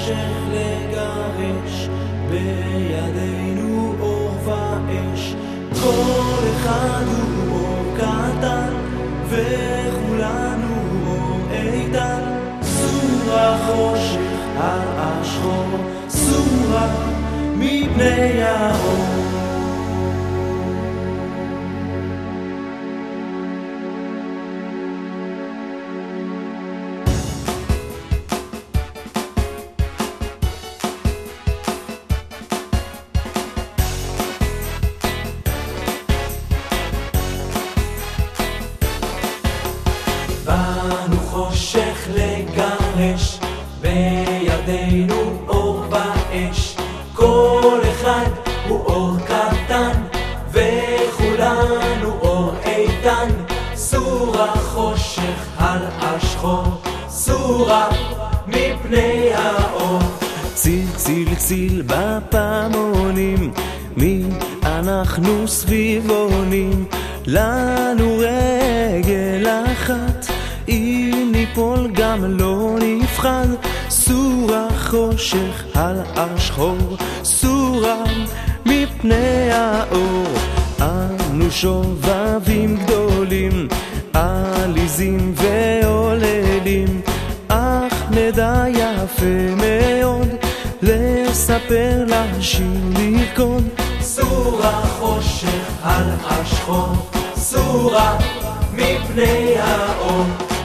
החושך לגרש, בידינו אור ואש. כל אחד הוא אור קטן, וכולנו אור איתן. סור החושך על השחור, סורה מפני האור. באנו חושך לגרש, בידינו אור ואש. כל אחד הוא אור קטן, וכולנו אור איתן. סור החושך על השחור, סורה מפני האור. ציל ציל ציל בפעמונים, מי אנחנו סביבונים. לנו רגל אחת, אם ניפול גם לא נפחד. סור החושך על השחור, סורה מפני האור. אנו שובבים גדולים, עליזים ועוללים, אך נדע יפה מאוד לספר, לשיר, לרקוד. סור החושך על השחור, סורה מפני האור.